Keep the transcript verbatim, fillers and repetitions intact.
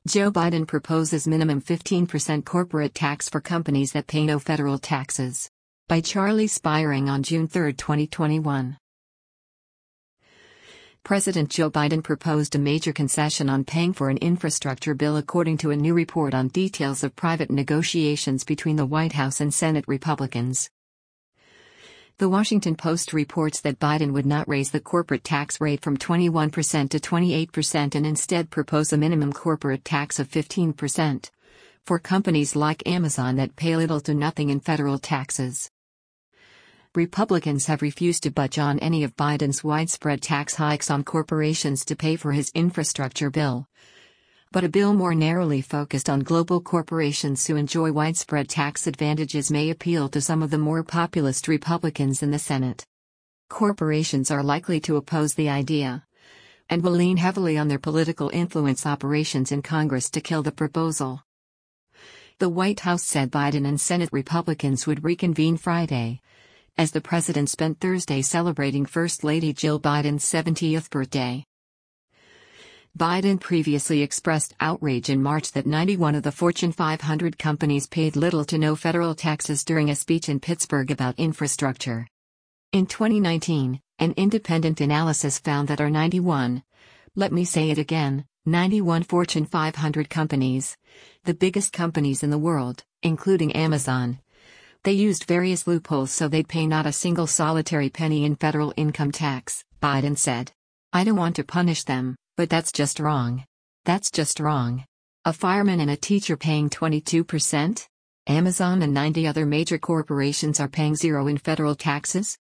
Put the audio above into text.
Joe Biden proposes minimum fifteen percent corporate tax for companies that pay no federal taxes. By Charlie Spiring on June third, twenty twenty-one. President Joe Biden proposed a major concession on paying for an infrastructure bill according to a new report on details of private negotiations between the White House and Senate Republicans. The Washington Post reports that Biden would not raise the corporate tax rate from twenty-one percent to twenty-eight percent and instead propose a minimum corporate tax of fifteen percent for companies like Amazon that pay little to nothing in federal taxes. Republicans have refused to budge on any of Biden's widespread tax hikes on corporations to pay for his infrastructure bill. But a bill more narrowly focused on global corporations who enjoy widespread tax advantages may appeal to some of the more populist Republicans in the Senate. Corporations are likely to oppose the idea, and will lean heavily on their political influence operations in Congress to kill the proposal. The White House said Biden and Senate Republicans would reconvene Friday, as the president spent Thursday celebrating First Lady Jill Biden's seventieth birthday. Biden previously expressed outrage in March that ninety-one of the Fortune five hundred companies paid little to no federal taxes during a speech in Pittsburgh about infrastructure. In twenty nineteen, an independent analysis found that our ninety-one, let me say it again, ninety-one Fortune five hundred companies, the biggest companies in the world, including Amazon, they used various loopholes so they'd pay not a single solitary penny in federal income tax, Biden said. I don't want to punish them, but that's just wrong. That's just wrong. A fireman and a teacher paying twenty-two percent? Amazon and ninety other major corporations are paying zero in federal taxes?